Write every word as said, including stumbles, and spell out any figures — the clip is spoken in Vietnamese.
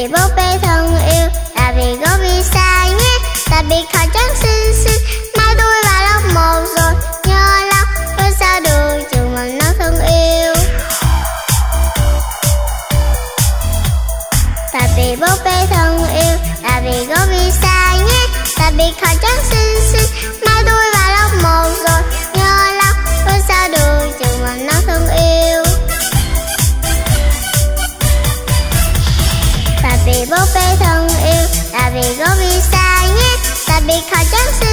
biệt búp bê thân yêu, tạm biệt gấu Visa nhé. Tạm biệt họ trắng xinh xinh, mai tôi vào lớp một rồi, nhớ lắm với sao được trường mầm non thân yêu. Tạm biệt búp bê thân yêu, tạm biệt gấu Visa nhé. Tạm biệt họ trắng xinh xinh, mai tôi vào lớp một rồi, nhớ lắm với sao được trường mầm non thân yêu. Tạm biệt búp bê thân yêu, tạm biệt gấu Visa nhé. Tạm biệt họ trắng xinh